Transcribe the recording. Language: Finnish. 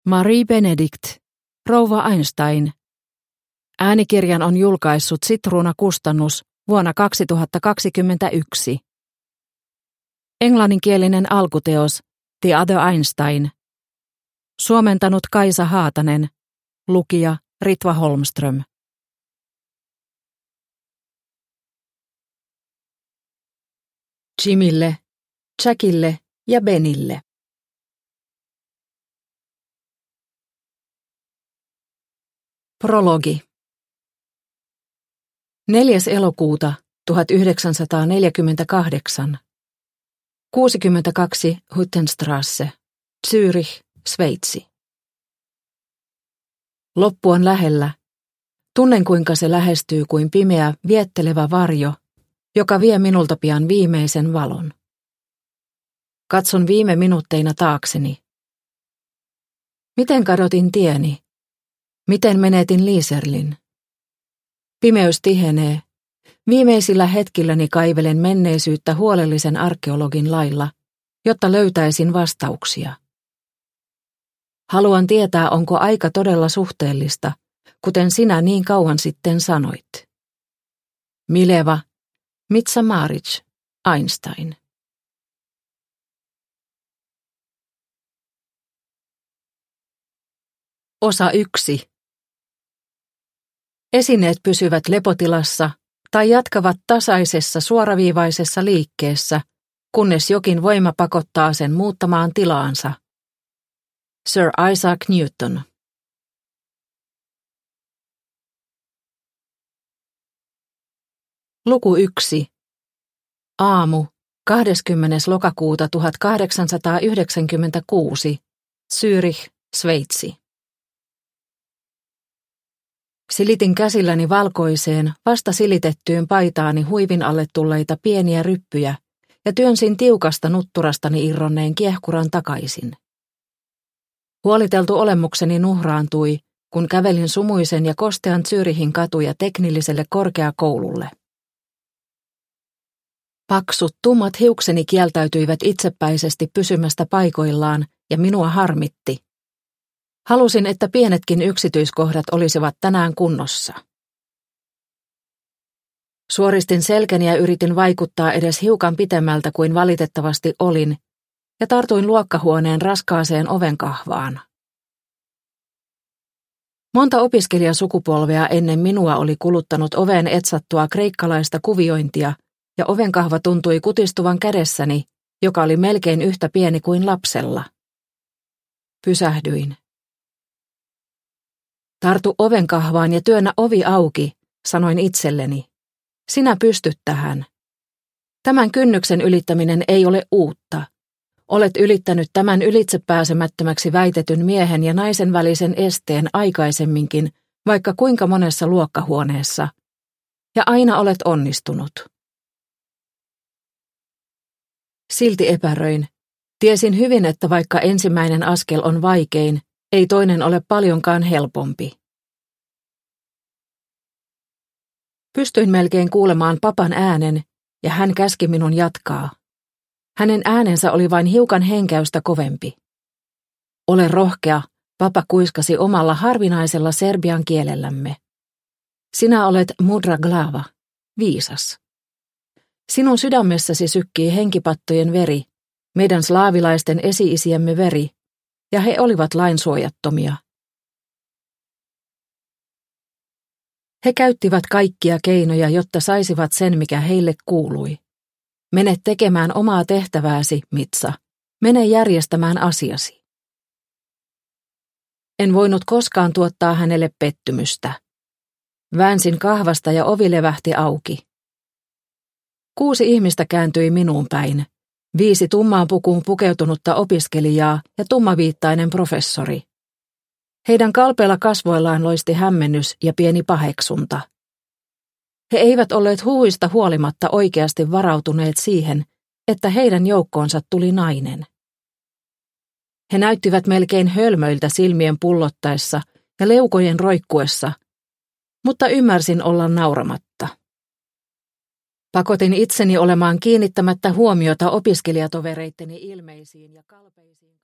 Marie Benedict, rouva Einstein. Äänikirjan on julkaissut Sitruuna Kustannus vuonna 2021. Englanninkielinen alkuteos The Other Einstein. Suomentanut Kaisa Haatanen. Lukija Ritva Holmström. Jimille, Jackille ja Benille. Prologi. 4. elokuuta 1948. 62 Hüttenstrasse, Zürich, Sveitsi. Loppu on lähellä. Tunnen kuinka se lähestyy kuin pimeä, viettelevä varjo, joka vie minulta pian viimeisen valon. Katson viime minuutteina taakseni. Miten kadotin tieni? Miten menetin Liiserlin? Pimeys tihenee. Viimeisillä hetkilläni kaivelen menneisyyttä huolellisen arkeologin lailla, jotta löytäisin vastauksia. Haluan tietää, onko aika todella suhteellista, kuten sinä niin kauan sitten sanoit. Mileva, Mitsa Maric, Einstein. Osa 1. Esineet pysyvät lepotilassa tai jatkavat tasaisessa suoraviivaisessa liikkeessä, kunnes jokin voima pakottaa sen muuttamaan tilaansa. Sir Isaac Newton. Luku 1. Aamu, 20. lokakuuta 1896. Zürich, Sveitsi. Silitin käsilläni valkoiseen, vasta silitettyyn paitaani huivin alle tulleita pieniä ryppyjä ja työnsin tiukasta nutturastani irronneen kiehkuran takaisin. Huoliteltu olemukseni nuhraantui, kun kävelin sumuisen ja kostean Zürichin katuja teknilliselle korkeakoululle. Paksut, tummat hiukseni kieltäytyivät itsepäisesti pysymästä paikoillaan ja minua harmitti. Halusin, että pienetkin yksityiskohdat olisivat tänään kunnossa. Suoristin selkäni ja yritin vaikuttaa edes hiukan pitemmältä kuin valitettavasti olin, ja tartuin luokkahuoneen raskaaseen ovenkahvaan. Monta opiskelijasukupolvea ennen minua oli kuluttanut oveen etsattua kreikkalaista kuviointia, ja ovenkahva tuntui kutistuvan kädessäni, joka oli melkein yhtä pieni kuin lapsella. Pysähdyin. Tartu ovenkahvaan ja työnnä ovi auki, sanoin itselleni. Sinä pystyt tähän. Tämän kynnyksen ylittäminen ei ole uutta. Olet ylittänyt tämän ylitsepääsemättömäksi väitetyn miehen ja naisen välisen esteen aikaisemminkin, vaikka kuinka monessa luokkahuoneessa. Ja aina olet onnistunut. Silti epäröin. Tiesin hyvin, että vaikka ensimmäinen askel on vaikein, ei toinen ole paljonkaan helpompi. Pystyin melkein kuulemaan papan äänen, ja hän käski minun jatkaa. Hänen äänensä oli vain hiukan henkäystä kovempi. Ole rohkea, papa kuiskasi omalla harvinaisella serbian kielellämme. Sinä olet mudra glava, viisas. Sinun sydämessäsi sykkii henkipattojen veri, meidän slaavilaisten esi-isiemme veri, ja he olivat lainsuojattomia. He käyttivät kaikkia keinoja, jotta saisivat sen, mikä heille kuului. Mene tekemään omaa tehtävääsi, Mitsa. Mene järjestämään asiasi. En voinut koskaan tuottaa hänelle pettymystä. Väänsin kahvasta ja ovi levähti auki. 6 ihmistä kääntyi minuun päin. 5 tummaan pukuun pukeutunutta opiskelijaa ja tummaviittainen professori. Heidän kalpeilla kasvoillaan loisti hämmennys ja pieni paheksunta. He eivät olleet huhuista huolimatta oikeasti varautuneet siihen, että heidän joukkoonsa tuli nainen. He näyttivät melkein hölmöiltä silmien pullottaessa ja leukojen roikkuessa, mutta ymmärsin olla nauramatta. Pakotin itseni olemaan kiinnittämättä huomiota opiskelijatovereitteni ilmeisiin ja kalpeisiin.